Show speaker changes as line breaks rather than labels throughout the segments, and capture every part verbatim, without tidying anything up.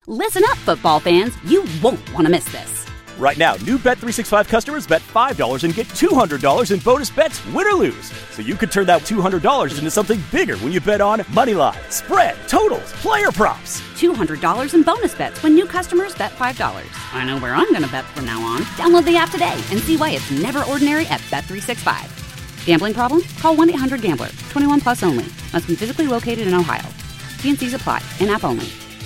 Listen up, football fans. You won't want to miss this.
Right now, new Bet three sixty-five customers bet five dollars and get two hundred dollars in bonus bets, win or lose. So you could turn that two hundred dollars into something bigger when you bet on money line, spread, totals, player props.
two hundred dollars in bonus bets when new customers bet five dollars. I know where I'm going to bet from now on. Download the app today and see why it's never ordinary at Bet three sixty-five. Gambling problem? Call one eight hundred gambler. twenty-one plus only. Must be physically located in Ohio. T and C's apply. In-app only.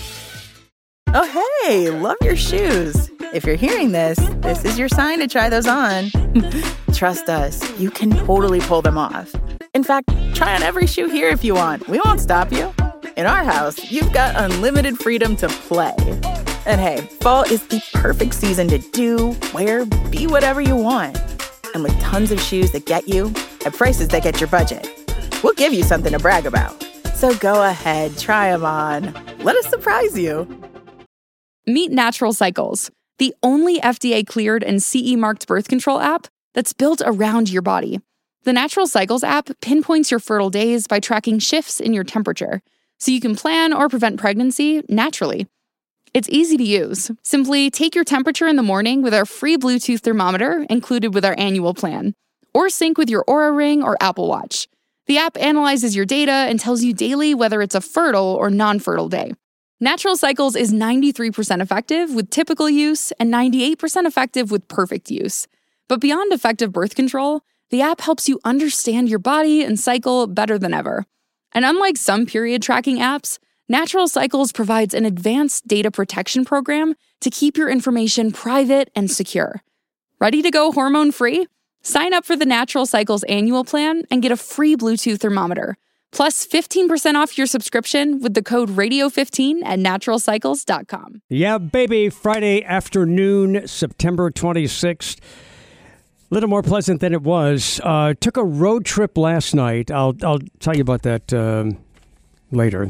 Oh, hey, love your shoes. If you're hearing this, this is your sign to try those on. Trust us, you can totally pull them off. In fact, try on every shoe here if you want. We won't stop you. In our house, you've got unlimited freedom to play. And hey, fall is the perfect season to do, wear, be whatever you want. And with tons of shoes that get you at prices that get your budget, we'll give you something to brag about. So go ahead, try them on. Let us surprise you.
Meet Natural Cycles, the only F D A-cleared and C E-marked birth control app that's built around your body. The Natural Cycles app pinpoints your fertile days by tracking shifts in your temperature, so you can plan or prevent pregnancy naturally. It's easy to use. Simply take your temperature in the morning with our free Bluetooth thermometer included with our annual plan, or sync with your Oura Ring or Apple Watch. The app analyzes your data and tells you daily whether it's a fertile or non-fertile day. Natural Cycles is ninety-three percent effective with typical use and ninety-eight percent effective with perfect use. But beyond effective birth control, the app helps you understand your body and cycle better than ever. And unlike some period tracking apps, Natural Cycles provides an advanced data protection program to keep your information private and secure. Ready to go hormone-free? Sign up for the Natural Cycles annual plan and get a free Bluetooth thermometer. Plus fifteen percent off your subscription with the code radio fifteen at natural cycles dot com.
Yeah, baby, Friday afternoon, September twenty-sixth. A little more pleasant than it was. Uh, took a road trip last night. I'll I'll tell you about that um, later.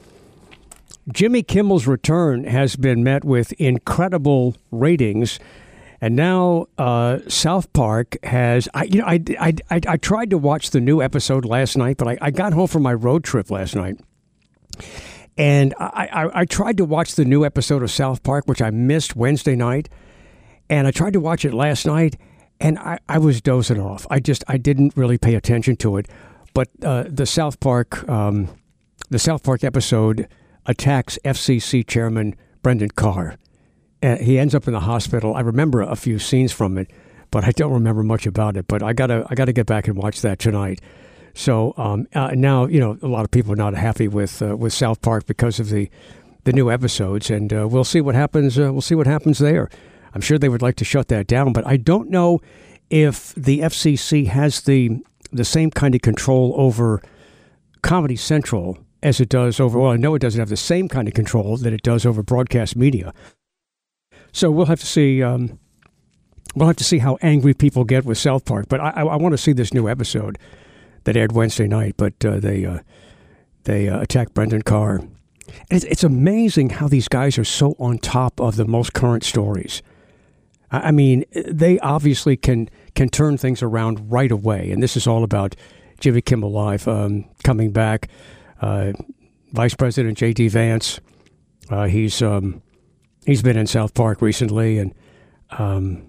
Jimmy Kimmel's return has been met with incredible ratings. And now uh, South Park has, I, you know, I, I, I, I tried to watch the new episode last night, but I, I got home from my road trip last night. And I, I, I tried to watch the new episode of South Park, which I missed Wednesday night. And I tried to watch it last night, and I, I was dozing off. I just, I didn't really pay attention to it. But uh, the South Park, um, the South Park episode attacks F C C Chairman Brendan Carr. Uh, he ends up in the hospital. I remember a few scenes from it, but I don't remember much about it. But I gotta, I gotta get back and watch that tonight. So um, uh, now, you know, a lot of people are not happy with uh, with South Park because of the the new episodes, and uh, we'll see what happens. Uh, we'll see what happens there. I'm sure they would like to shut that down, but I don't know if the F C C has the the same kind of control over Comedy Central as it does over. Well, I know it doesn't have the same kind of control that it does over broadcast media. So we'll have to see. Um, we'll have to see how angry people get with South Park. But I, I, I want to see this new episode that aired Wednesday night. But uh, they uh, they uh, attacked Brendan Carr, and it's, it's amazing how these guys are so on top of the most current stories. I, I mean, they obviously can can turn things around right away. And this is all about Jimmy Kimmel Live um, coming back. Uh, Vice President J D Vance, uh, he's. Um, He's been in South Park recently, and um,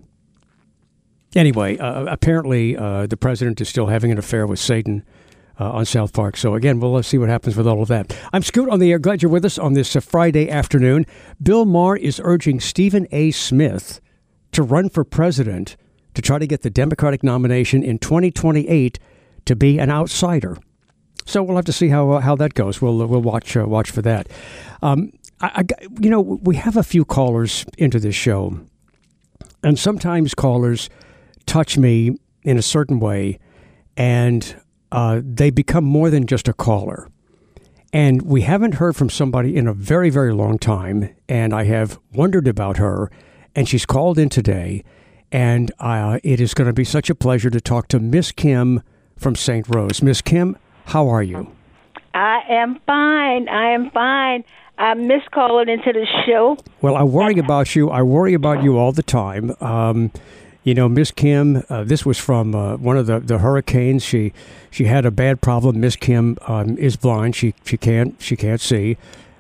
anyway, uh, apparently uh, the president is still having an affair with Satan uh, on South Park. So again, we'll see what happens with all of that. I'm Scoot on the air. Glad you're with us on this uh, Friday afternoon. Bill Maher is urging Stephen A. Smith to run for president to try to get the Democratic nomination in twenty twenty-eight to be an outsider. So we'll have to see how uh, how that goes. We'll uh, we'll watch uh, watch for that. Um, I, I, you know, we have a few callers into this show, and sometimes callers touch me in a certain way, and uh, they become more than just a caller. And we haven't heard from somebody in a very, very long time, and I have wondered about her, and she's called in today, and uh, it is going to be such a pleasure to talk to Miss Kim from Saint Rose. Miss Kim, how are you?
I am fine. I am fine. I miss calling into the show.
Well, I worry about you. I worry about you all the time. Um, you know, Miss Kim, uh, this was from uh, one of the, the hurricanes. She she had a bad problem. Miss Kim um, is blind. She she can't she can't see.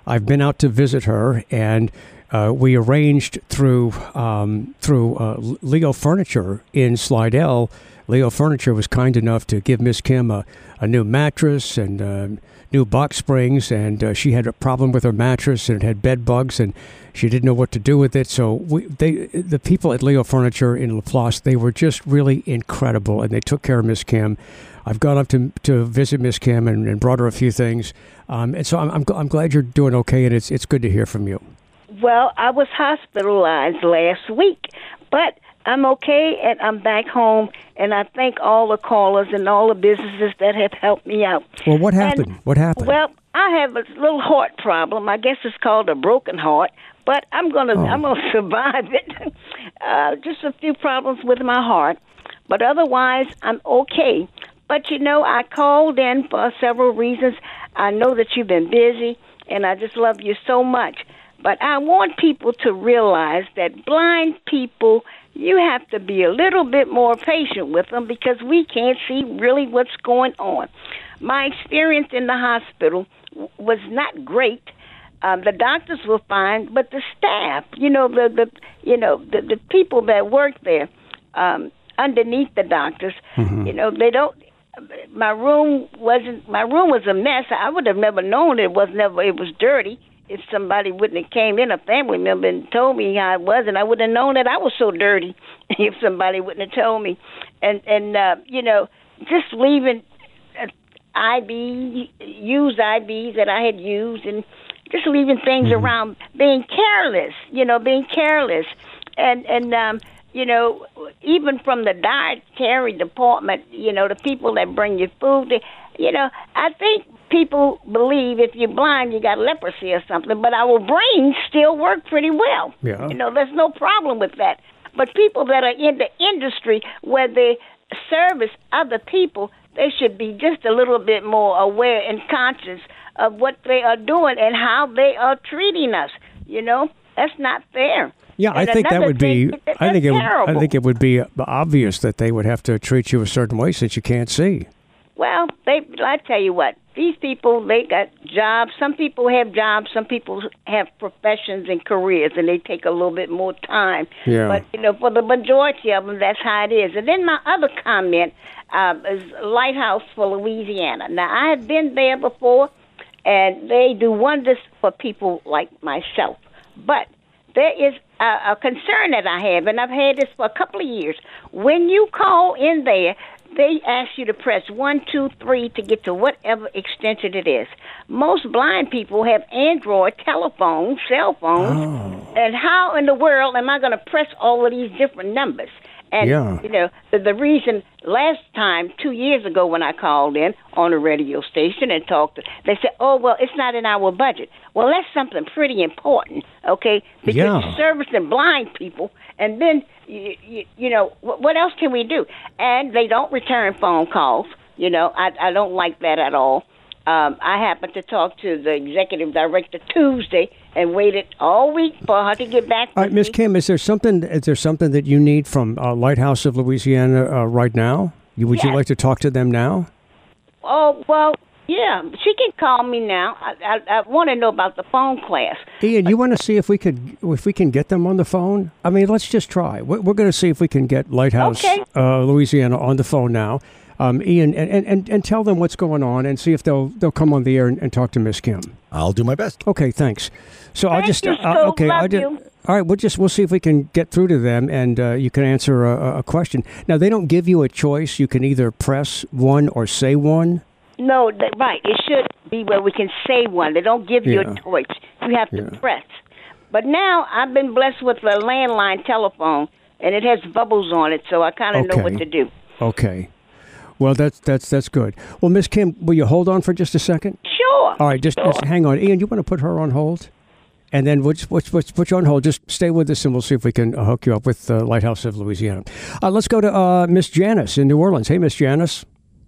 I've been out to visit her, and uh, we arranged through um, through uh, Leo Furniture in Slidell. Leo Furniture was kind enough to give Miss Kim a, a new mattress and uh, new box springs, and uh, she had a problem with her mattress, and it had bed bugs, and she didn't know what to do with it. So we, they, the people at Leo Furniture in Laplace, they were just really incredible, and they took care of Miss Kim. I've gone up to to visit Miss Kim and, and brought her a few things, um, and so I'm, I'm I'm glad you're doing okay, and it's it's good to hear from you.
Well, I was hospitalized last week, but I'm okay, and I'm back home, and I thank all the callers and all the businesses that have helped me out.
Well, what happened?
And,
what happened?
Well, I have a little heart problem. I guess it's called a broken heart, but I'm gonna oh. I'm gonna survive it. uh, just a few problems with my heart, but otherwise I'm okay. But you know, I called in for several reasons. I know that you've been busy, and I just love you so much. But I want people to realize that blind people, you have to be a little bit more patient with them because we can't see really what's going on. My experience in the hospital was not great. Um, the doctors were fine, but the staff, you know, the, the you know the, the people that work there um, underneath the doctors, mm-hmm. you know, they don't. My room wasn't. My room was a mess. I would have never known it was never. It was dirty. If somebody wouldn't have came in, a family member, and told me how it was, and I wouldn't have known that I was so dirty if somebody wouldn't have told me. And, and uh, you know, just leaving uh, I V, used I Vs that I had used, and just leaving things mm-hmm. around, being careless, you know, being careless. And, and um, you know, even from the dietary department, you know, the people that bring you food, they, you know, I think people believe if you're blind, you got leprosy or something, but our brains still work pretty well.
Yeah.
You know, there's no problem with that. But people that are in the industry where they service other people, they should be just a little bit more aware and conscious of what they are doing and how they are treating us. You know, that's not fair.
Yeah,
and
I think that would be.
Thing,
I think it. Would,
terrible.
I think it would be obvious that they would have to treat you a certain way since you can't see.
Well, they. I tell you what, these people, they got jobs. Some people have jobs. Some people have professions and careers, and they take a little bit more time.
Yeah.
But you know, for the majority of them, that's how it is. And then my other comment um, is Lighthouse for Louisiana. Now, I have been there before, and they do wonders for people like myself. But there is a, a concern that I have, and I've had this for a couple of years. When you call in there, they ask you to press one, two, three to get to whatever extension it is. Most blind people have Android telephones, cell phones, oh. and how in the world am I going to press all of these different numbers? And,
yeah.
you know, the, the reason last time, two years ago when I called in on a radio station and talked, to, they said, oh, well, it's not in our budget. Well, that's something pretty important, okay? Because
yeah.
you're servicing blind people, and then, you, you, you know, what, what else can we do? And they don't return phone calls. You know, I, I don't like that at all. Um, I happened to talk to the executive director Tuesday and waited all week for her to get back.
All right, Miss Kim, is there something? Is there something that you need from uh, Lighthouse of Louisiana uh, right now? You, would
yes.
you like to talk to them now?
Oh well, yeah. She can call me now. I, I, I want to know about the phone class.
Ian, you want to see if we could, if we can get them on the phone? I mean, let's just try. We're, we're going to see if we can get Lighthouse
okay.
uh, Louisiana on the phone now. Um, Ian, and, and, and tell them what's going on and see if they'll they'll come on the air and, and talk to Miss Kim.
I'll do my best.
Okay, thanks. So
Thank
I'll just
you,
uh,
so
okay.
love
I did,
you.
All right, we'll just we'll see if we can get through to them, and uh, you can answer a, a question. Now they don't give you a choice. You can either press one or say one.
No, that, right. It should be where we can say one. They don't give you
Yeah.
a choice. You have to
Yeah.
press. But now I've been blessed with a landline telephone, and it has bubbles on it, so I kind of
Okay.
know what to do.
Okay. Well, that's that's that's good. Well, Miss Kim, will you hold on for just a second?
Sure.
All right, just,
Sure.
just hang on. Ian, you want to put her on hold? And then we'll just, we'll, we'll put you on hold. Just stay with us, and we'll see if we can uh, hook you up with uh, Lighthouse of Louisiana. Uh, let's go to uh, Miss Janice in New Orleans. Hey, Miss Janice.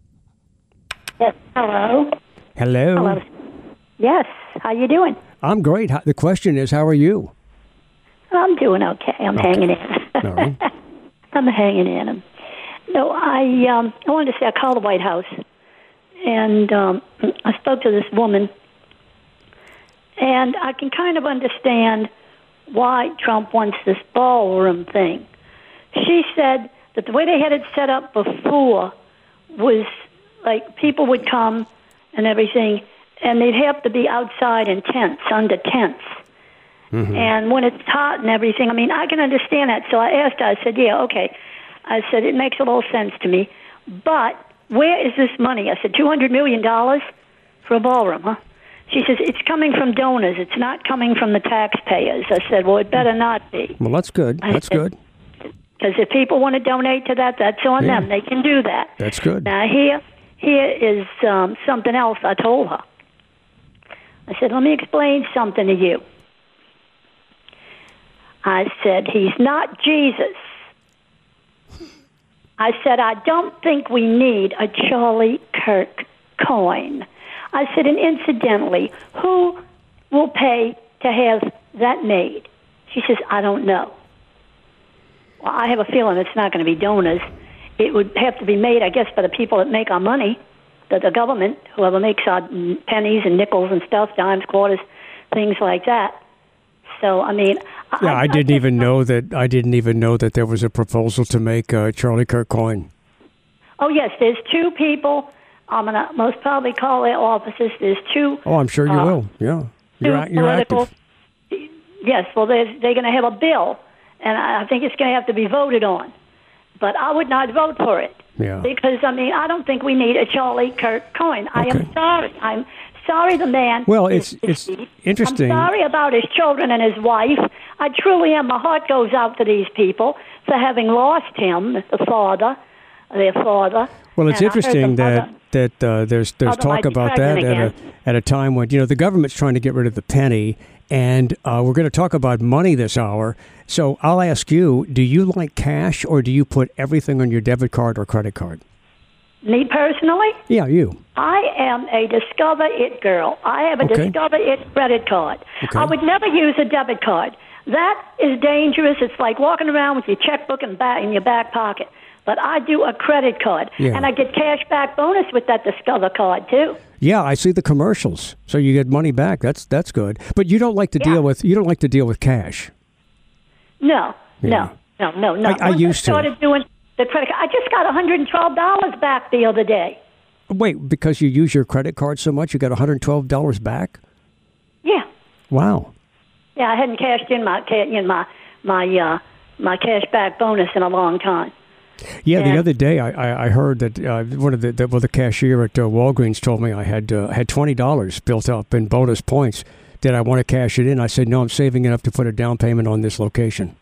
Yes. Hello.
Hello.
Hello. Yes. How you doing?
I'm great. How, the question is, how are you?
I'm doing okay. I'm
Okay.
hanging in.
All right.
I'm hanging in. No, I um, I wanted to say I called the White House, and um, I spoke to this woman, And I can kind of understand why Trump wants this ballroom thing. She said that the way they had it set up before was like people would come and everything, and they'd have to be outside in tents, under tents. Mm-hmm. And when it's hot and everything, I mean, I can understand that. So I asked her, I said, yeah, okay. I said, it makes a little sense to me. But where is this money? I said, two hundred million dollars for a ballroom, huh? She says, it's coming from donors. It's not coming from the taxpayers. I said, well, it better not be.
Well, that's good. That's
said,
good.
Because if people want to donate to that, that's on yeah. them. They can do that.
That's good.
Now, here, here is um, something else I told her. I said, let me explain something to you. I said, he's not Jesus. I said, I don't think we need a Charlie Kirk coin. I said, and incidentally, who will pay to have that made? She says, I don't know. Well, I have a feeling it's not going to be donors. It would have to be made, I guess, by the people that make our money, the, the government, whoever makes our pennies and nickels and stuff, dimes, quarters, things like that. So, I mean...
Yeah, I,
I
didn't
I
even know that. I didn't even know that there was a proposal to make a Charlie Kirk coin.
Oh yes, there's two people. I'm gonna most probably call their offices. There's two.
Oh, I'm sure you uh, will. Yeah, you're, you're
political,
active.
Yes, well, they're, they're going to have a bill, and I think it's going to have to be voted on. But I would not vote for it.
Yeah.
Because I mean, I don't think we need a Charlie Kirk coin. I
okay.
am sorry. I'm sorry, the man.
Well, it's it's interesting.
I'm sorry about his children and his wife. I truly am. My heart goes out to these people for having lost him, the father, their father.
Well, it's
and
interesting that
mother,
that uh, there's there's talk about that at a at a time when you know the government's trying to get rid of the penny, and uh, we're going to talk about money this hour. So I'll ask you: do you like cash, or do you put everything on your debit card or credit card?
Me personally?
Yeah, you.
I am a Discover It girl. I have a
okay.
Discover It credit card.
Okay.
I would never use a debit card. That is dangerous. It's like walking around with your checkbook in, back, in your back pocket. But I do a credit card,
yeah.
and I get cash back bonus with that Discover card too.
Yeah, I see the commercials, so you get money back. That's that's good. But you don't like to
yeah.
deal with you don't like to deal with cash.
No,
yeah.
no, no, no, no.
I, I used
I started
to.
doing the credit card. I just got one hundred twelve dollars back the other day.
Wait, because you use your credit card so much, you got one hundred twelve dollars back?
Yeah.
Wow. Yeah,
I hadn't cashed in my in my my uh, my cash back bonus in a long time.
Yeah,
and
the other day I, I, I heard that uh, one of the, the well the cashier at uh, Walgreens told me I had uh, had twenty dollars built up in bonus points. Did I want to cash it in? I said no. I'm saving enough to put a down payment on this location.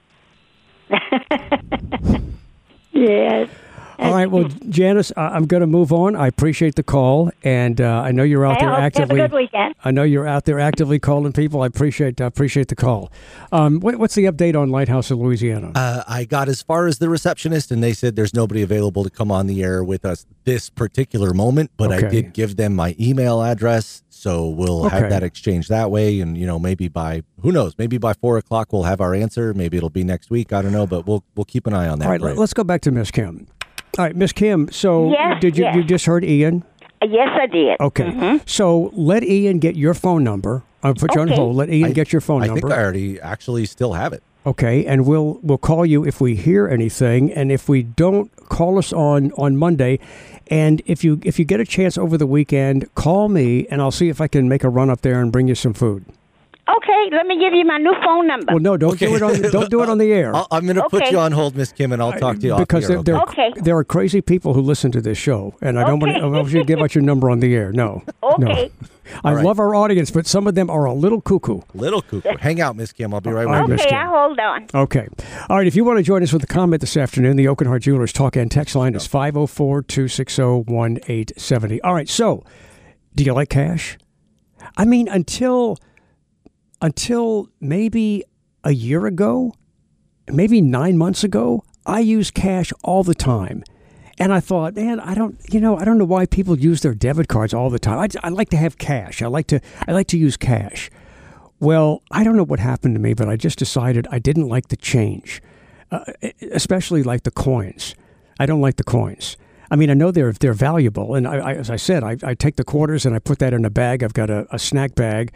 Yes.
All right, well, Janice, I'm going to move on. I appreciate the call, and uh, I know you're out
hey,
there
I hope
actively.
You have a good weekend.
I know you're out there actively calling people. I appreciate I appreciate the call. Um, what, what's the update on Lighthouse of Louisiana?
Uh, I got as far as the receptionist, and they said there's nobody available to come on the air with us this particular moment. But
okay.
I did give them my email address, so we'll
okay.
have that exchange that way. And you know, maybe by who knows, maybe by four o'clock we'll have our answer. Maybe it'll be next week. I don't know, but we'll we'll keep an eye on that.
All right,
right?
let's go back to Miss Kim. All right, Miss Kim, so
yes,
did you
yes.
you just heard Ian?
Yes, I did.
Okay,
mm-hmm.
So let Ian get your phone number. I'll put you
okay.
on hold. Let Ian
I,
get your phone
I
number.
I think I already actually still have it.
Okay, and we'll we'll call you if we hear anything, and if we don't, call us on, on Monday. And if you if you get a chance over the weekend, call me, and I'll see if I can make a run up there and bring you some food.
Okay, let me give you my new phone number.
Well, no, don't
okay.
do it on don't do it on the air.
I'll, I'm going to
okay.
put you on hold, Miss Kim, and I'll talk to you
because
off the
there,
air.
there,
okay.
there are crazy people who listen to this show, and I don't
okay.
want, to, I want you to give out your number on the air. No,
okay.
No. I
right.
love our audience, but some of them are a little cuckoo.
Little cuckoo. Hang out, Miss Kim. I'll be right
All right,
with
Miss
Okay,
Kim.
I hold on.
Okay. All right, if you want to join us with a comment this afternoon, the Oakenhart Jewelers talk and text line is five oh four, two six oh, one eight seven oh. All right, so do you like cash? I mean, until until maybe a year ago, maybe nine months ago, I used cash all the time. And I thought, man, I don't, you know, I don't know why people use their debit cards all the time. I, I like to have cash. I like to, I like to use cash. Well, I don't know what happened to me, but I just decided I didn't like the change, uh, especially like the coins. I don't like the coins. I mean, I know they're they're valuable, and I, I, as I said, I, I take the quarters and I put that in a bag. I've got a, a snack bag,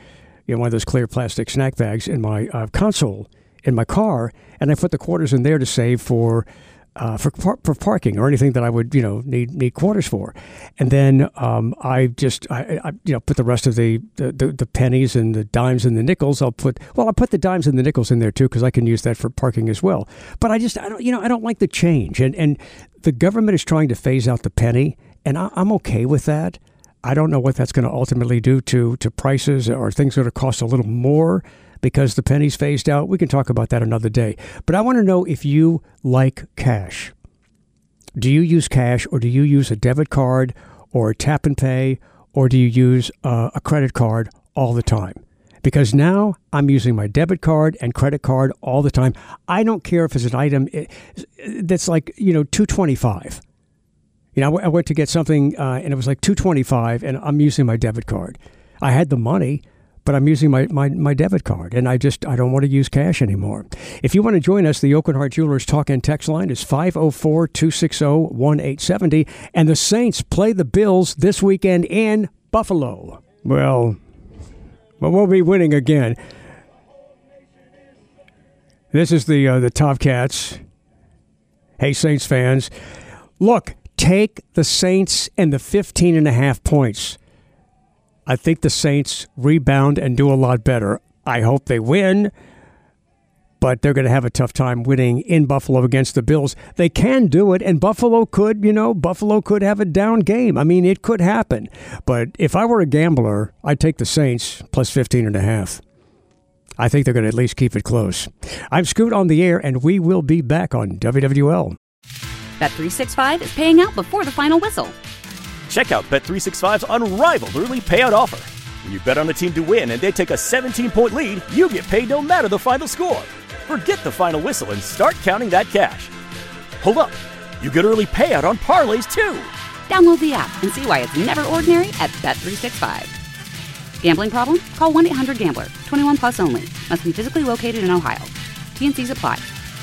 you know, one of those clear plastic snack bags in my uh, console in my car, and I put the quarters in there to save for uh, for par- for parking or anything that I would, you know, need need quarters for. And then um, I just I, I you know put the rest of the, the, the, the pennies and the dimes and the nickels. I'll put well I put the dimes and the nickels in there too, because I can use that for parking as well. But I just I don't you know I don't like the change, and and the government is trying to phase out the penny, and I, I'm okay with that. I don't know what that's going to ultimately do to to prices, or things going to cost a little more because the penny's phased out. We can talk about that another day. But I want to know if you like cash. Do you use cash, or do you use a debit card or a tap and pay, or do you use uh, a credit card all the time? Because now I'm using my debit card and credit card all the time. I don't care if it's an item that's like, you know, two twenty-five. You know, I went to get something uh, and it was like two twenty-five, and I'm using my debit card. I had the money, but I'm using my, my, my debit card, and I just I don't want to use cash anymore. If you want to join us, the Aucoin Hart Jewelers talk and text line is five oh four, two six oh, one eight seven oh, and the Saints play the Bills this weekend in Buffalo. Well, well we'll be winning again. This is the uh, the Top Cats. Hey, Saints fans, look. Take the Saints and the fifteen and a half points. I think the Saints rebound and do a lot better. I hope they win, but they're going to have a tough time winning in Buffalo against the Bills. They can do it, and Buffalo could, you know, Buffalo could have a down game. I mean, it could happen. But if I were a gambler, I'd take the Saints plus fifteen and a half. I think they're going to at least keep it close. I'm Scoot on the air, and we will be back on W W L.
Bet three sixty-five is paying out before the final whistle.
Check out Bet three sixty-five's unrivaled early payout offer. When you bet on a team to win and they take a seventeen-point lead, you get paid no matter the final score. Forget the final whistle and start counting that cash. Hold up. You get early payout on parlays, too.
Download the app and see why it's never ordinary at Bet three sixty-five. Gambling problem? Call one eight hundred gambler. twenty-one plus only. Must be physically located in Ohio. T N Cs apply.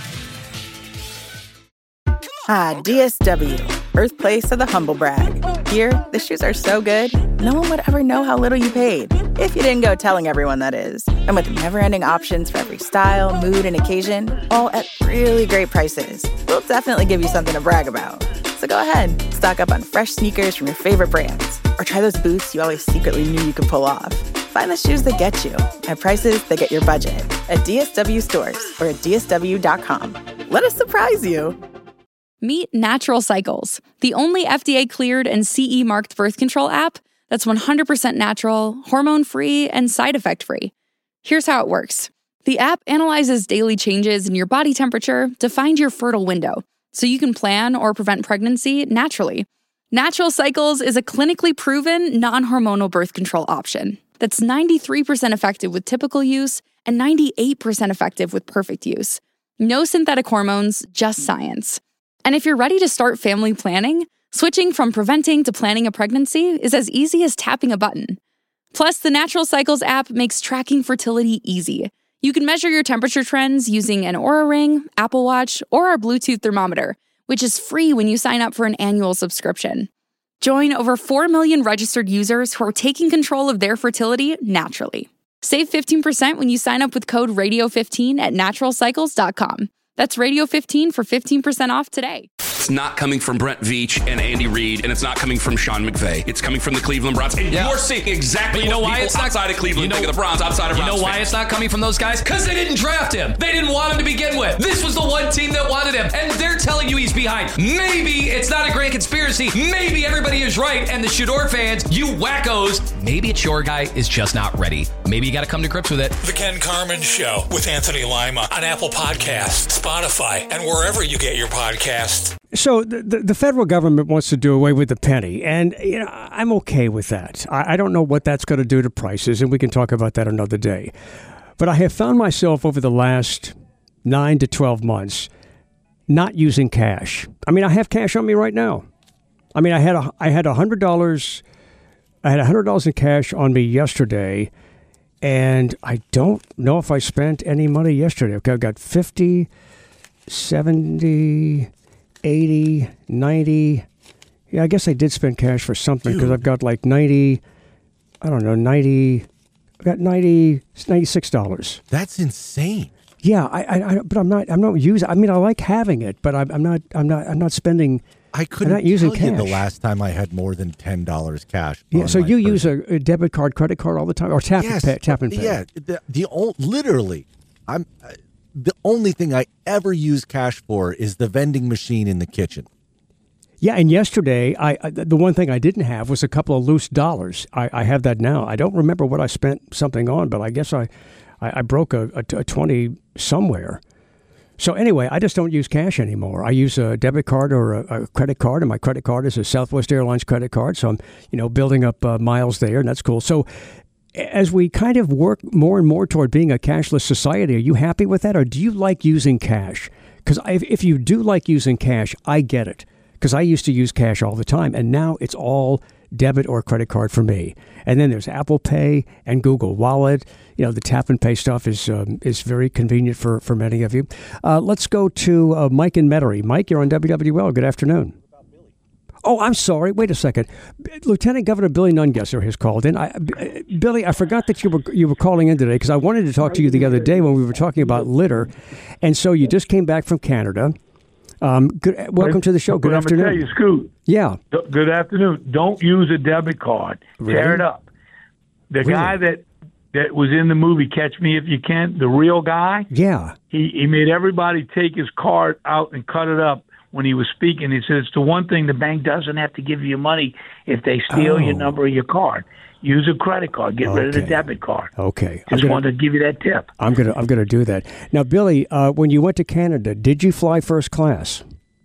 Ah, D S W, birthplace of the humble brag. Here, the shoes are so good, no one would ever know how little you paid. If you didn't go telling everyone, that is. And with never-ending options for every style, mood, and occasion, all at really great prices, we'll definitely give you something to brag about. So go ahead, stock up on fresh sneakers from your favorite brands, or try those boots you always secretly knew you could pull off. Find the shoes that get you at prices that get your budget at D S W stores or at D S W dot com. Let us surprise you.
Meet Natural Cycles, the only F D A-cleared and C E-marked birth control app that's one hundred percent natural, hormone-free, and side effect-free. Here's how it works. The app analyzes daily changes in your body temperature to find your fertile window, so you can plan or prevent pregnancy naturally. Natural Cycles is a clinically proven, non-hormonal birth control option that's ninety-three percent effective with typical use and ninety-eight percent effective with perfect use. No synthetic hormones, just science. And if you're ready to start family planning, switching from preventing to planning a pregnancy is as easy as tapping a button. Plus, the Natural Cycles app makes tracking fertility easy. You can measure your temperature trends using an Oura Ring, Apple Watch, or our Bluetooth thermometer, which is free when you sign up for an annual subscription. Join over four million registered users who are taking control of their fertility naturally. Save fifteen percent when you sign up with code radio fifteen at natural cycles dot com. That's radio fifteen for fifteen percent off today.
It's not coming from Brent Veach and Andy Reid, and it's not coming from Sean McVay. It's coming from the Cleveland Browns. And yeah. You're seeing exactly
but you know
what
why
people
it's not,
outside of Cleveland
you know,
think of the Browns, outside of
You
Browns
know why
fans.
It's not coming from those guys? Because they didn't draft him. They didn't want him to begin with. This was the one team that wanted him, and they're telling you he's behind. Maybe it's not a great conspiracy. Maybe everybody is right, and the Shador fans, you wackos, maybe it's your guy is just not ready. Maybe you got to come to grips with it.
The Ken Carman Show with Anthony Lima on Apple Podcasts, Spotify, and wherever you get your podcasts.
So the, the, the federal government wants to do away with the penny, and you know, I'm okay with that. I, I don't know what that's going to do to prices, and we can talk about that another day. But I have found myself over the last nine to twelve months not using cash. I mean, I have cash on me right now. I mean, I had a, I had one hundred dollars I had one hundred dollars in cash on me yesterday, and I don't know if I spent any money yesterday. Okay, I've got fifty, seventy, eighty, ninety. Yeah, I guess I did spend cash for something because I've got like ninety, I don't know, ninety, I got ninety ninety-six dollars.
That's insane.
Yeah, I, I, I, but I'm not. I'm not using. I mean, I like having it, but I'm, I'm not. I'm not. I'm not spending.
I couldn't
I'm not using
tell you
cash.
the last time I had more than ten dollars cash.
Yeah.
on
So
my
you
person.
use a, a debit card, credit card all the time, or tap
yes,
and pay, tap and pay.
Yeah. The, the old, literally, I'm. Uh, the only thing I ever use cash for is the vending machine in the kitchen.
Yeah, and yesterday, I, I the one thing I didn't have was a couple of loose dollars. I, I have that now. I don't remember what I spent something on, but I guess I, I, I broke a, a, a twenty somewhere. So anyway, I just don't use cash anymore. I use a debit card or a, a credit card, and my credit card is a Southwest Airlines credit card. So I'm, you know, building up uh, miles there, and that's cool. So as we kind of work more and more toward being a cashless society, are you happy with that, or do you like using cash? Because if, if you do like using cash, I get it. Because I used to use cash all the time, and now it's all debit or credit card for me. And then there's Apple Pay and Google Wallet. You know, the tap and pay stuff is um, is very convenient for, for many of you. Uh, let's go to uh, Mike in Metairie. Mike, you're on W W L. Good afternoon. Oh, I'm sorry. Wait a second. Lieutenant Governor Billy Nungesser has called in. I, Billy, I forgot that you were you were calling in today because I wanted to talk to you the other day when we were talking about litter. And so you just came back from Canada. Um, good, welcome to the show. Good
but
afternoon.
I'm going to tell you, Scoot.
Yeah.
Good afternoon. Don't use a debit card.
Really?
Tear it up. The
Really?
guy that that was in the movie Catch Me If You Can, the real guy,
Yeah.
he, he made everybody take his card out and cut it up when he was speaking. He says, it's the one thing the bank doesn't have to give you money if they steal
Oh.
your number of your card. Use a credit card. Get rid of the
Okay.
debit card.
Okay. I'm
Just
gonna,
wanted to give you that tip.
I'm gonna I'm gonna do that. Now, Billy, uh, when you went to Canada, did you fly first class?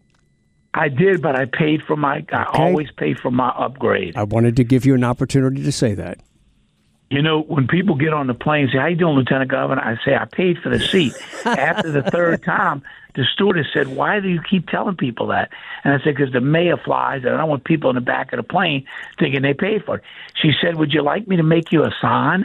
I did, but I paid for my. I
Okay.
always pay for my upgrade.
I wanted to give you an opportunity to say that.
You know, when people get on the plane and say, how you doing, Lieutenant Governor? I say, I paid for the seat. After the third time, the stewardess said, why do you keep telling people that? And I said, because the mayor flies, and I don't want people in the back of the plane thinking they paid for it. She said, would you like me to make you a sign?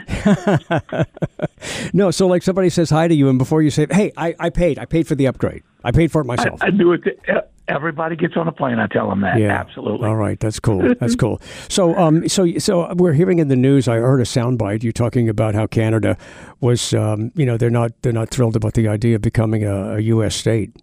No, so like somebody says hi to you, and before you say, hey, I, I paid. I paid for the upgrade. I paid for it myself.
I, I do it. To, everybody gets on the plane, I tell them that.
Yeah.
Absolutely.
All right, that's cool. That's cool. So, um, so, so we're hearing in the news. I heard a soundbite. You talking about how Canada was, um, you know, they're not they're not thrilled about the idea of becoming a, a U S state.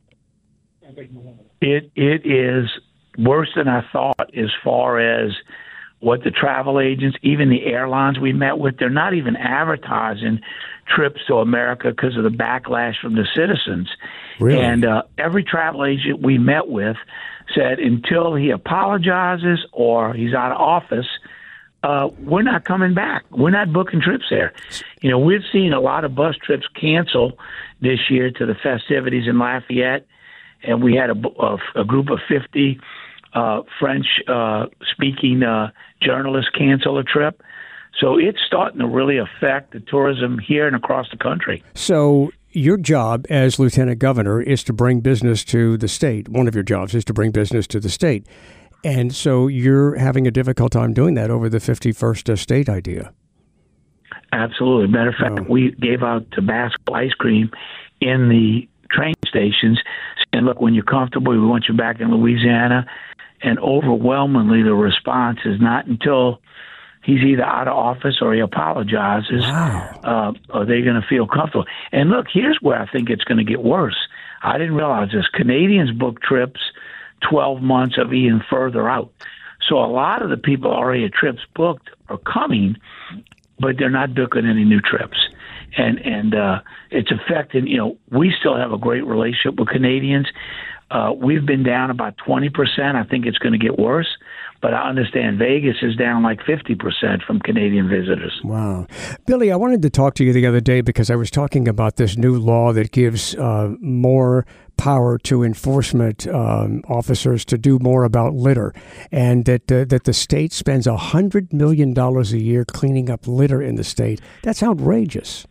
It it is worse than I thought as far as what the travel agents, even the airlines we met with, they're not even advertising trips to America because of the backlash from the citizens.
Really?
And uh, every travel agent we met with said until he apologizes or he's out of office, uh, we're not coming back. We're not booking trips there. You know, we've seen a lot of bus trips cancel this year to the festivities in Lafayette, and we had a, a, a group of fifty uh, French-speaking uh, uh, journalists cancel a trip. So it's starting to really affect the tourism here and across the country.
So your job as lieutenant governor is to bring business to the state. One of your jobs is to bring business to the state. And so you're having a difficult time doing that over the fifty-first state idea.
Absolutely. Matter of fact,
Oh.
we gave out Tabasco ice cream in the train stations. And look, when you're comfortable, we want you back in Louisiana. And overwhelmingly, the response is not until he's either out of office or he apologizes,
Wow.
uh, are they going to feel comfortable? And look, here's where I think it's going to get worse. I didn't realize this. Canadians book trips twelve months of even further out. So a lot of the people already had trips booked are coming, but they're not booking any new trips. And and uh, it's affecting, you know, we still have a great relationship with Canadians. Uh, we've been down about twenty percent. I think it's going to get worse. But I understand Vegas is down like fifty percent from Canadian visitors.
Wow. Billy, I wanted to talk to you the other day because I was talking about this new law that gives uh, more power to enforcement um, officers to do more about litter, and that uh, that the state spends one hundred million dollars a year cleaning up litter in the state. That's outrageous.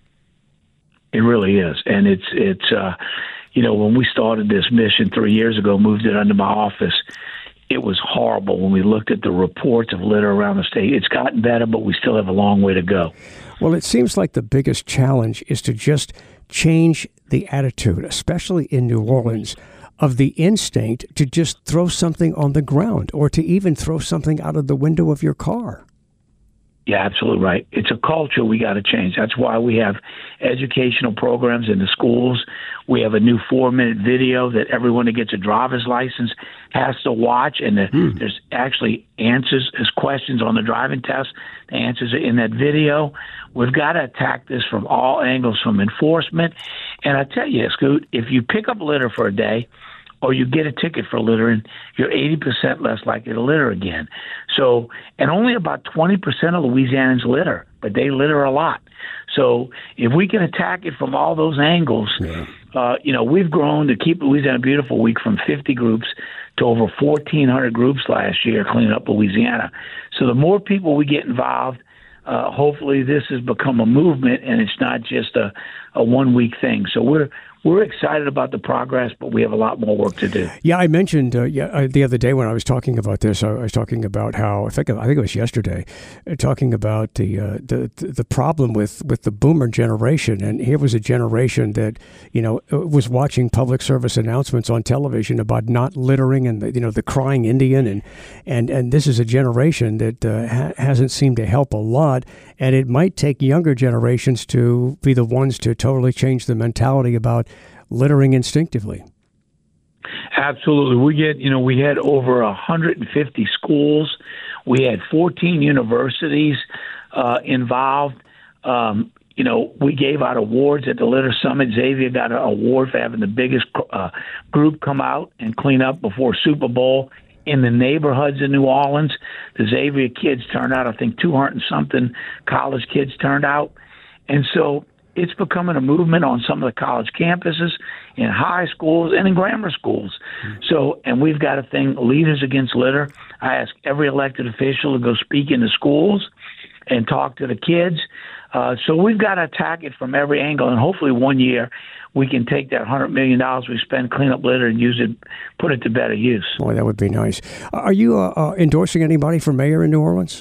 It really is. And it's, it's uh, you know, when we started this mission three years ago, moved it under my office, it was horrible when we looked at the reports of litter around the state. It's gotten better, but we still have a long way to go.
Well, it seems like the biggest challenge is to just change the attitude, especially in New Orleans, of the instinct to just throw something on the ground or to even throw something out of the window of your car.
Yeah, absolutely right. It's a culture we got to change. That's why we have educational programs in the schools. We have a new four-minute video that everyone that gets a driver's license has to watch, and the, hmm. there's actually answers, there's questions on the driving test. The answers are in that video. We've got to attack this from all angles, from enforcement. And I tell you, Scoot, if you pick up litter for a day, or you get a ticket for littering, you're eighty percent less likely to litter again. So, and only about twenty percent of Louisianans litter, but they litter a lot. So if we can attack it from all those angles, yeah. uh, you know, we've grown to Keep Louisiana Beautiful Week from fifty groups to over fourteen hundred groups last year cleaning up Louisiana. So the more people we get involved, uh, hopefully this has become a movement and it's not just a, a one-week thing. So we're We're excited about the progress, but we have a lot more work to do.
Yeah, I mentioned uh, yeah, uh, the other day when I was talking about this, I was talking about how I think I think it was yesterday, uh, talking about the uh, the the problem with, with the boomer generation, and here was a generation that you know was watching public service announcements on television about not littering and the, you know the crying Indian, and and and this is a generation that uh, ha- hasn't seemed to help a lot, and it might take younger generations to be the ones to totally change the mentality about littering instinctively.
Absolutely. We get, you know, we had over one hundred fifty schools. We had fourteen universities uh, involved. Um, you know, we gave out awards at the Litter Summit. Xavier got an award for having the biggest uh, group come out and clean up before Super Bowl in the neighborhoods in New Orleans. The Xavier kids turned out, I think, two hundred and something college kids turned out. And so it's becoming a movement on some of the college campuses, in high schools, and in grammar schools. Mm-hmm. So, and we've got a thing, Leaders Against Litter. I ask every elected official to go speak in the schools and talk to the kids. Uh, so we've got to attack it from every angle, and hopefully one year we can take that one hundred million dollars we spend clean up litter and use it, put it to better use.
Boy, that would be nice. Are you uh, uh, endorsing anybody for mayor in New Orleans?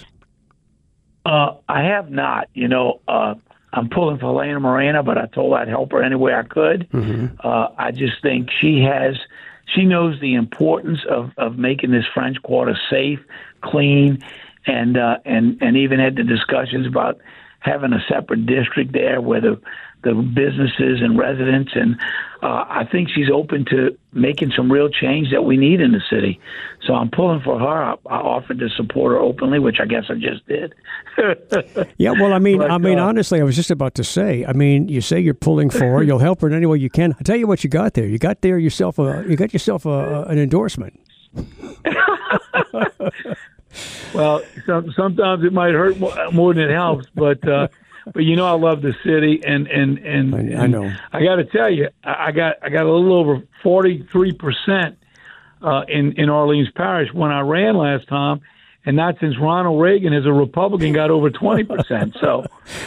Uh, I have not. You know, uh, I'm pulling for Helena Moreno, but I told her I'd help her any way I could. Mm-hmm. Uh, I just think she has, she knows the importance of, of making this French Quarter safe, clean, and uh, and and even had the discussions about having a separate district there where the the businesses and residents, and uh, I think she's open to making some real change that we need in the city. So I'm pulling for her. I, I offered to support her openly, which I guess I just did.
Yeah, well, I mean,
but,
I mean,
uh,
honestly, I was just about to say. I mean, you say you're pulling for her. You'll help her in any way you can. I tell you what, you got there. You got there yourself. A, you got yourself a, an endorsement.
Well, some, sometimes it might hurt more, more than it helps, but. Uh, But you know, I love the city, and and and,
I,
and
I know.
I got to tell you, I got I got a little over forty-three percent uh, in in Orleans Parish when I ran last time, and not since Ronald Reagan as a Republican got over twenty percent. So.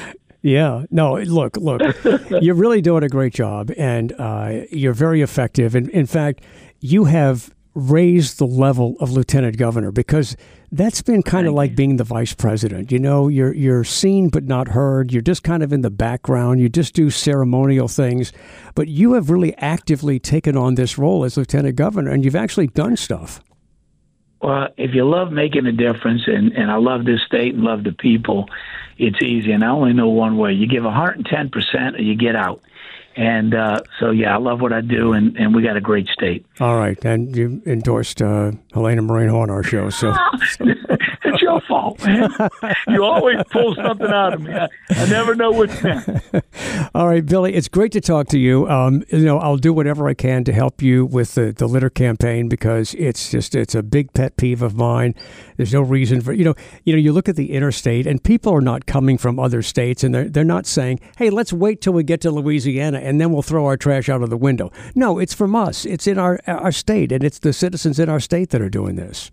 Yeah, no, look, look, you're really doing a great job, and uh, you're very effective. And in fact, you have raised the level of lieutenant governor, because that's been kind of like being the vice president. You know, you're you're seen but not heard. You're just kind of in the background. You just do ceremonial things. But you have really actively taken on this role as lieutenant governor, and you've actually done stuff.
Well, if you love making a difference, and, and I love this state and love the people, it's easy. And I only know one way. You give one hundred ten percent or you get out. And uh, so, yeah, I love what I do, and, and we got a great state.
All right. And you endorsed uh, Helena Moreno on our show. So, so.
It's your fault, man. You always pull something out of me. I, I never know what's next.
All right, Billy, it's great to talk to you. Um, you know, I'll do whatever I can to help you with the, the litter campaign, because it's just it's a big pet peeve of mine. There's no reason for, you know, you know, you look at the interstate, and people are not coming from other states, and they're, they're not saying, hey, let's wait till we get to Louisiana, and then we'll throw our trash out of the window. No, it's from us. It's in our our state, and it's the citizens in our state that are doing this.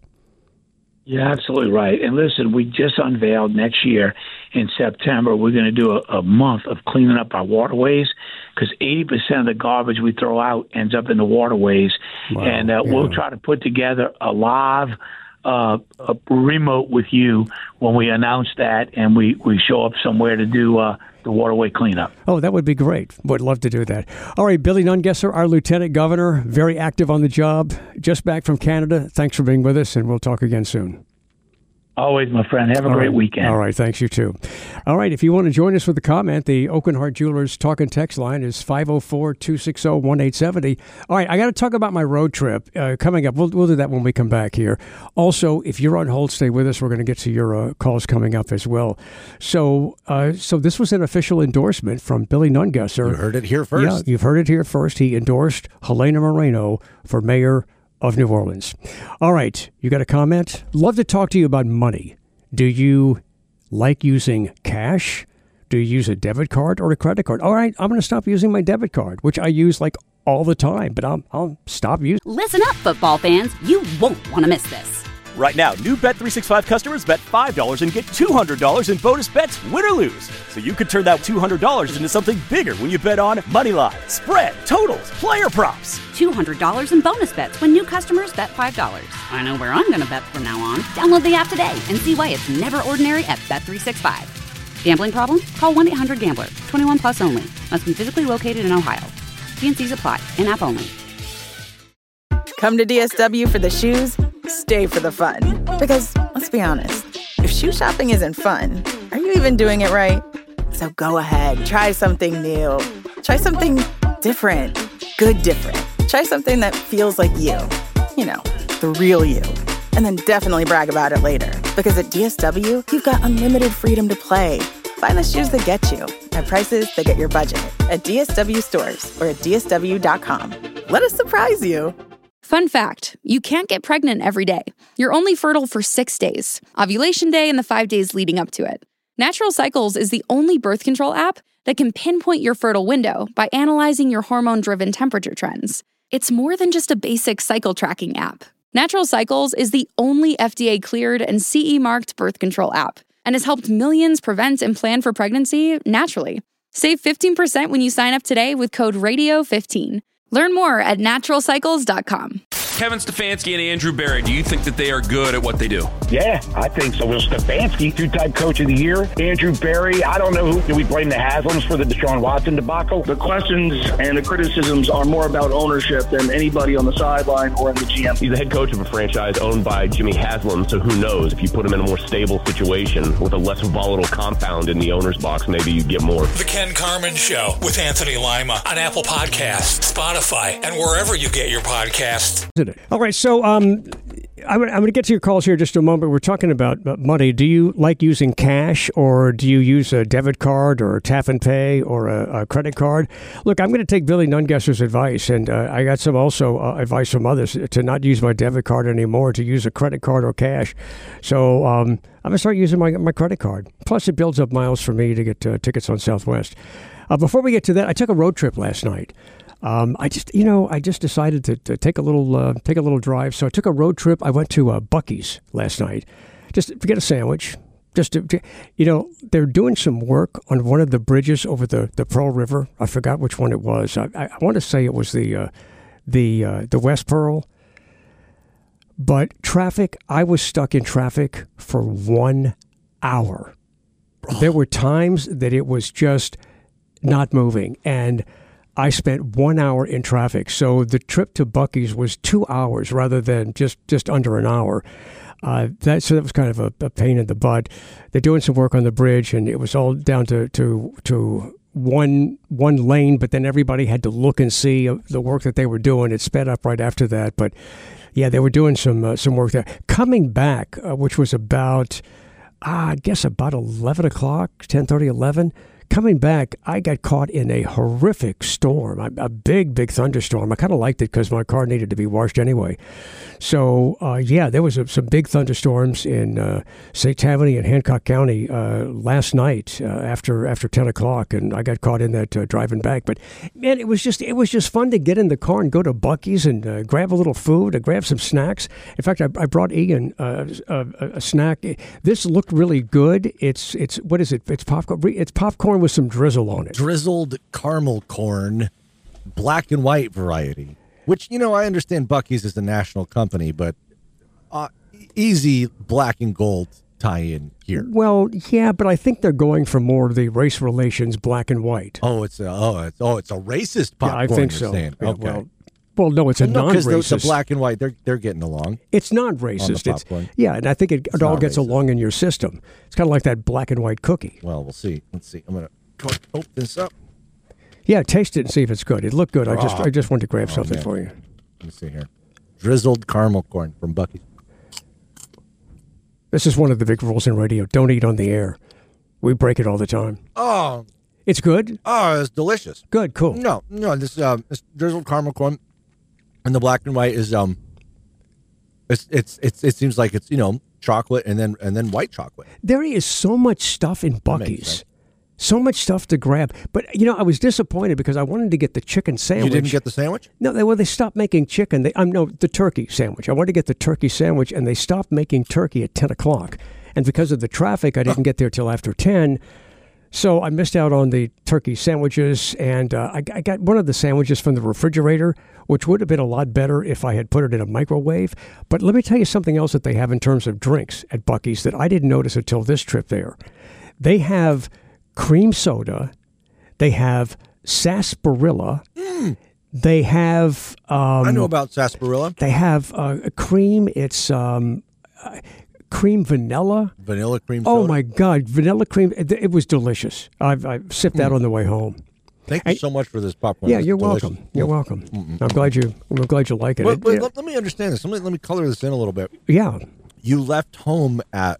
Yeah, absolutely right. And listen, we just unveiled next year in September, we're going to do a, a month of cleaning up our waterways, because eighty percent of the garbage we throw out ends up in the waterways. Wow. And uh, yeah. we'll try to put together a live uh, a remote with you when we announce that, and we, we show up somewhere to do uh, the waterway cleanup.
Oh, that would be great. Would love to do that. All right, Billy Nungesser, our lieutenant governor, very active on the job, just back from Canada. Thanks for being with us, and we'll talk again soon.
Always, my friend. Have a
All
great
right.
weekend.
All right. Thanks, you too. All right. If you want to join us with a comment, the Oaken Heart Jewelers talk and text line is five oh four, two six oh, one eight seven oh. All right. I got to talk about my road trip uh, coming up. We'll, we'll do that when we come back here. Also, if you're on hold, stay with us. We're going to get to your uh, calls coming up as well. So, uh, so this was an official endorsement from Billy Nungesser.
You heard it here first.
Yeah, you've heard it here first. He endorsed Helena Moreno for mayor of New Orleans. All right. You got a comment? Love to talk to you about money. Do you like using cash? Do you use a debit card or a credit card? All right, I'm going to stop using my debit card, which I use like all the time, but I'll, I'll stop using.
Listen up, football fans. You won't want to miss this.
Right now, new Bet three sixty-five customers bet five dollars and get two hundred dollars in bonus bets, win or lose. So you could turn that two hundred dollars into something bigger when you bet on money line, spread, totals, player props.
two hundred dollars in bonus bets when new customers bet five dollars. I know where I'm going to bet from now on. Download the app today and see why it's never ordinary at Bet three sixty-five. Gambling problem? Call one eight hundred gambler. twenty-one plus only. Must be physically located in Ohio. T and C's apply. In-app only.
Come to D S W for the shoes, stay for the fun. Because, let's be honest, if shoe shopping isn't fun, are you even doing it right? So go ahead, try something new. Try something different. Good different. Try something that feels like you. You know, the real you. And then definitely brag about it later. Because at D S W, you've got unlimited freedom to play. Find the shoes that get you at prices that get your budget at D S W stores or at D S W dot com. Let us surprise you.
Fun fact, you can't get pregnant every day. You're only fertile for six days, ovulation day and the five days leading up to it. Natural Cycles is the only birth control app that can pinpoint your fertile window by analyzing your hormone-driven temperature trends. It's more than just a basic cycle tracking app. Natural Cycles is the only F D A-cleared and C E-marked birth control app and has helped millions prevent and plan for pregnancy naturally. Save fifteen percent when you sign up today with code radio fifteen. Learn more at natural cycles dot com.
Kevin Stefanski and Andrew Berry, do you think that they are good at what they do?
Yeah, I think so. Well, Stefanski, two-time coach of the year. Andrew Berry, I don't know who. Do we blame the Haslams for the Deshaun Watson debacle?
The questions and the criticisms are more about ownership than anybody on the sideline or in the G M.
He's the head coach of a franchise owned by Jimmy Haslam, so who knows? If you put him in a more stable situation with a less volatile compound in the owner's box, maybe you get more.
The Ken Carman Show with Anthony Lima on Apple Podcasts, Spotify, and wherever you get your podcasts.
All right, so um, I'm, I'm going to get to your calls here in just a moment. We're talking about money. Do you like using cash, or do you use a debit card or a tap and pay or a, a credit card? Look, I'm going to take Billy Nungesser's advice, and uh, I got some also uh, advice from others to not use my debit card anymore, to use a credit card or cash. So um, I'm going to start using my, my credit card. Plus, it builds up miles for me to get uh, tickets on Southwest. Uh, before we get to that, I took a road trip last night. Um, I just, you know, I just decided to, to take a little, uh, take a little drive. So I took a road trip. I went to uh, Buc-ee's last night, just to get a sandwich. Just to, to, you know, they're doing some work on one of the bridges over the, the Pearl River. I forgot which one it was. I, I, I want to say it was the, uh, the, uh, the West Pearl. But traffic, I was stuck in traffic for one hour. Oh. There were times that it was just not moving, and I spent one hour in traffic. So the trip to Buc-ee's was two hours rather than just, just under an hour. Uh, that so that was kind of a, a pain in the butt. They're doing some work on the bridge, and it was all down to to to one one lane. But then everybody had to look and see the work that they were doing. It sped up right after that. But yeah, they were doing some uh, some work there. Coming back, uh, which was about uh, I guess about eleven o'clock, ten thirty, eleven. Coming back, I got caught in a horrific storm, a, a big, big thunderstorm. I kind of liked it because my car needed to be washed anyway. So, uh, yeah, there was a, some big thunderstorms in uh, Saint Tammany and Hancock County uh, last night uh, after after ten o'clock, and I got caught in that uh, driving back. But, man, it was just it was just fun to get in the car and go to Buc-ee's and uh, grab a little food, and grab some snacks. In fact, I, I brought Ian uh, a, a snack. This looked really good. It's, it's what is it? It's popcorn. It's popcorn with some drizzle on it.
Drizzled caramel corn, black and white variety. Which, you know, I understand Buc-ee's is a national company, but uh, easy black and gold tie-in here.
Well, yeah, but I think they're going for more of the race relations black and white.
Oh, it's a, oh, it's oh, it's a racist popcorn.
Yeah, I think
you're
so.
Saying.
Yeah,
okay.
Well, Well, no, it's a
no, because
non-racist.
the, the black and white, they're they're getting along.
It's non-racist.
On the
It's,
popcorn.
yeah, and I think it, it all
not
gets
racist.
along in your system. It's kind of like that black and white cookie.
Well, we'll see. Let's see. I'm gonna open this up.
Yeah, taste it and see if it's good. It looked good. I just
Ah.
I just wanted to grab
Oh,
something
man.
for you.
Let me see here. Drizzled caramel corn from Buc-ee's.
This is one of the big rules in radio. Don't eat on the air. We break it all the time.
Oh,
It's good?
oh, it's delicious.
Good, cool.
No, no, this um, this drizzled caramel corn, and the black and white is um, it's it's it's it seems like it's you know chocolate and then and then white chocolate.
There is so much stuff in Buc-ee's. So much stuff to grab. But, you know, I was disappointed because I wanted to get the chicken sandwich.
You didn't get the sandwich?
No, they, well, they stopped making chicken. They, um, no, the turkey sandwich. I wanted to get the turkey sandwich, and they stopped making turkey at ten o'clock. And because of the traffic, I didn't get there till after ten. So I missed out on the turkey sandwiches, and uh, I, I got one of the sandwiches from the refrigerator, which would have been a lot better if I had put it in a microwave. But let me tell you something else that they have in terms of drinks at Buc-ee's that I didn't notice until this trip there. They have cream soda. They have sarsaparilla.
Mm.
They have... Um,
I know about sarsaparilla.
They have uh, a cream. It's... Um, uh, cream vanilla.
Vanilla cream
Oh,
soda.
my God. Vanilla cream. It, it was delicious. I've, I sipped that
Mm.
on the way home.
Thank you
And-
so much for this popcorn.
Yeah,
This is
you're
delicious.
welcome. You're welcome.
Mm-mm.
I'm glad you. I'm glad you like it.
But,
It-
but
yeah.
let, let me understand this. Let me, let me color this in a little bit.
Yeah.
You left home at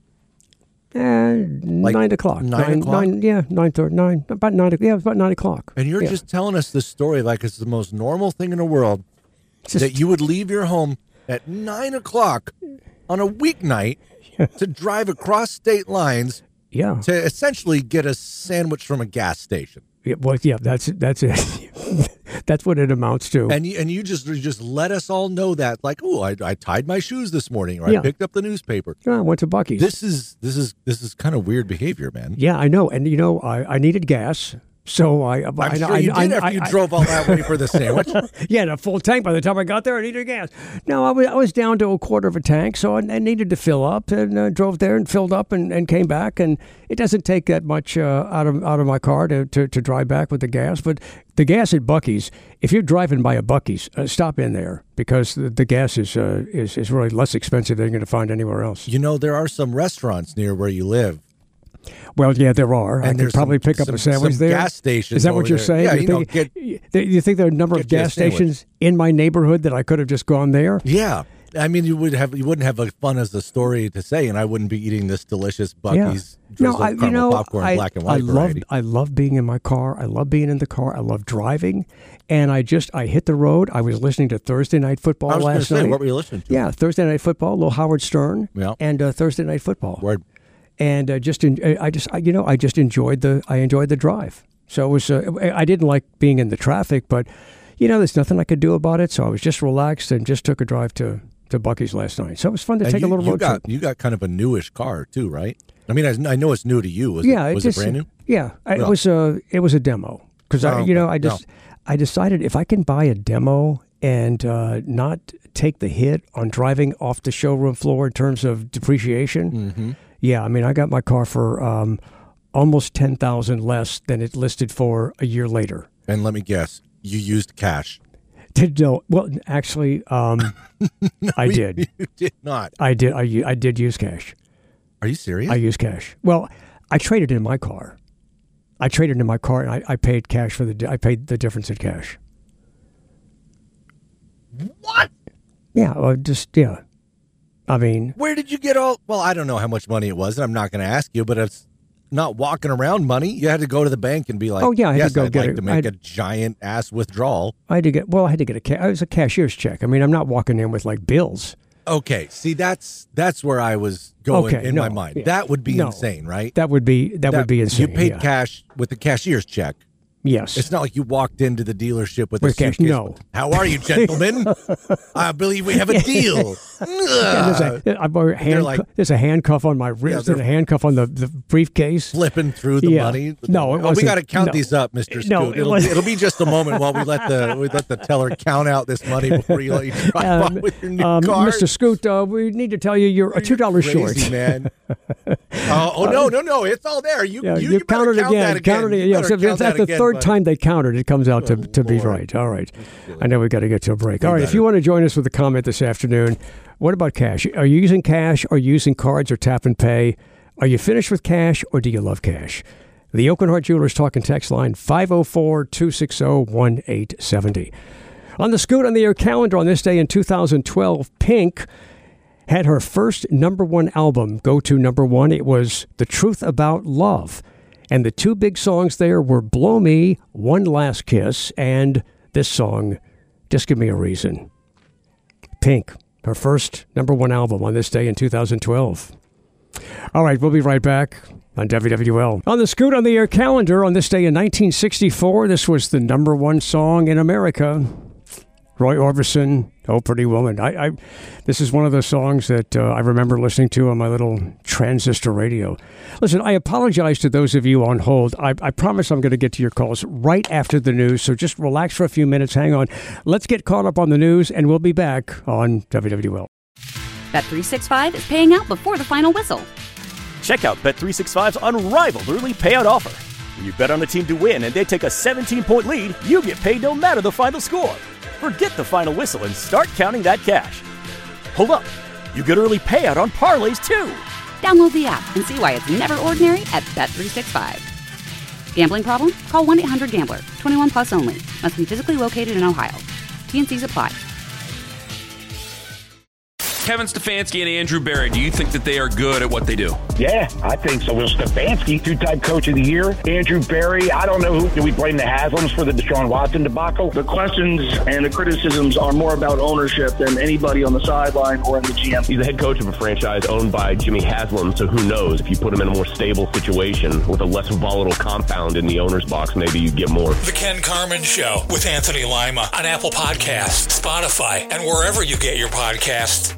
Uh,
Like
nine o'clock.
nine o'clock?
Nine, yeah, nine thirty. Nine. About nine. Yeah, about nine o'clock.
and you're
Yeah.
just telling us this story like it's the most normal thing in the world that you would leave your home at nine o'clock on a weeknight to drive across state lines
Yeah.
to essentially get a sandwich from a gas station.
Yeah, well, yeah, that's that's it. That's what it amounts to.
And you, and you just you just let us all know that, like, oh, I, I tied my shoes this morning, or
Yeah.
I picked up the newspaper.
Yeah, I went to Buc-ee's.
This is this is this is kind of weird behavior, man.
Yeah, I know. And, you know, I, I needed gas. So I,
I'm
I,
sure
I,
you
I,
did after
I,
you
I,
drove all that way for the sandwich.
Yeah, and a full tank. By the time I got there, I needed gas. No, I was, I was down to a quarter of a tank, so I, I needed to fill up, and uh, drove there and filled up and, and came back. And it doesn't take that much uh, out of out of my car to, to, to drive back with the gas. But the gas at Buc-ee's, if you're driving by a Buc-ee's, uh, stop in there because the, the gas is, uh, is is really less expensive than you're going to find anywhere else.
You know, there are some restaurants near where you live.
Well, yeah, there are. I
And
could
there's
probably
some-
pick up
some-
a sandwich
some
there.
gas stations
Is that what
over
you're
there.
saying?
Yeah,
you,
you know,
think, you think there are a number of
get you a
gas
sandwich.
stations in my neighborhood that I could have just gone there?
Yeah. I mean, you would have you wouldn't have a fun as a story to say, and I wouldn't be eating this delicious Buc-ee's
No,
drizzled
I, you
caramel
know,
popcorn
I,
black and
I
white
love
variety.
I love being in my car. I love being in the car. I love driving, and I just I hit the road. I was listening to Thursday Night Football
I was gonna
last
say,
night.
what were you listening to?
Yeah, Thursday Night Football, a little Howard Stern,
Yeah.
and uh, Thursday Night Football.
Word.
And uh, just in, I just I, you know I just enjoyed the I enjoyed the drive. So it was uh, I didn't like being in the traffic, but you know there's nothing I could do about it. So I was just relaxed and just took a drive to. to Buc-ee's last night. So it was fun to
And
take
you,
a little
you
road
got,
trip.
You got kind of a newish car too, right? I mean, I, I know it's new to you. Was
yeah,
it, was
just,
it brand new?
Yeah, I,
No.
it was a it was a demo because
Oh,
I you know I
okay.
just I decided if I can buy a demo and uh, not take the hit on driving off the showroom floor in terms of depreciation.
Mm-hmm.
Yeah, I mean I got my car for um, almost ten thousand less than it listed for a year later.
And let me guess, you used cash.
Did no? Well, actually, um,
No,
I
you-
did.
You did not.
I did. I, u- I did use cash.
Are you serious?
I used cash. Well, I traded in my car. I traded in my car, and I, I paid cash for the. di- I paid the difference in cash.
What?
Yeah, well, just yeah. I mean,
Where did you get all? Well, I don't know how much money it was, and I'm not going to ask you. But it's not walking around money. You had to go to the bank and be like,
Oh, yeah, I had to
yes,
go
I'd
get
like
it.
to make
I'd-
a giant ass withdrawal."
I had to get. Well, I had to get a. Ca- it was a cashier's check. I mean, I'm not walking in with like bills.
Okay, see, that's that's where I was going
Okay,
in
no,
my mind.
yeah.
That would be
No.
insane, right?
That would be that, would be insane.
You paid
yeah.
cash with the cashier's check.
Yes.
It's not like you walked into the dealership with,
With
a
cash,
suitcase.
no.
How are you, gentlemen? I believe we have a deal.
Yeah, there's, a, I've already hand,
like-
there's a handcuff on my wrist
they're-
and a handcuff on the, the briefcase.
Flipping through the
Yeah.
money.
No, it
oh, we
wasn't.
got to count
No.
these up, Mister Scoot.
No, it
it'll,
wasn't.
it'll be just a moment while we let the we let the teller count out this money before you let you drive off
Um,
with your new
um,
car.
Mister Scoot, uh, we need to tell you you're a two dollars short.
Crazy, man. oh, oh no, no, no! It's all there. You
Yeah,
you,
you
you better
counted
count
again.
that again.
Counted it.
You
Yes,
better
if
count
it's at
that
the
again,
third third time they counted, it comes out to, to be right. All right. I know we got to get to a break. All right. If you want to join us with a comment this afternoon, what about cash? Are you using cash? Are you using cards or tap and pay? Are you finished with cash or do you love cash? The Oak and Heart Jewelers talk and text line five oh four, two six oh, one eight seven oh. On the Scoot on the Air calendar on this day in two thousand twelve, Pink had her first number one album go to number one. It was The Truth About Love. And the two big songs there were Blow Me, One Last Kiss, and this song, Just Give Me a Reason. Pink, her first number one album on this day in two thousand twelve. All right, we'll be right back on W W L. On the Scoot on the Air calendar on this day in nineteen sixty-four, this was the number one song in America. Roy Orbison, Oh Pretty Woman. I, I This is one of the songs that uh, I remember listening to on my little transistor radio. Listen, I apologize to those of you on hold. I, I promise I'm going to get to your calls right after the news, so just relax for a few minutes. Hang on. Let's get caught up on the news, and we'll be back on W W L.
Bet three sixty-five is paying out before the final whistle.
Check out Bet three sixty-five's unrivaled early payout offer. When you bet on a team to win and they take a seventeen-point lead, you get paid no matter the final score. Forget the final whistle and start counting that cash. Hold up. You get early payout on parlays, too.
Download the app and see why it's never ordinary at Bet three sixty-five. Gambling problem? Call one eight hundred gambler. twenty-one plus only. Must be physically located in Ohio. T N Cs apply.
Kevin Stefanski and Andrew Berry, do you think that they are good at what they do?
Yeah, I think so. Will Stefanski, two-time coach of the year. Andrew Berry, I don't know who. Do we blame the Haslams for the Deshaun Watson debacle?
The questions and the criticisms are more about ownership than anybody on the sideline or in the G M.
He's the head coach of a franchise owned by Jimmy Haslam, so who knows? If you put him in a more stable situation with a less volatile compound in the owner's box, maybe you get more.
The Ken Carman Show with Anthony Lima on Apple Podcasts, Spotify, and wherever you get your podcasts.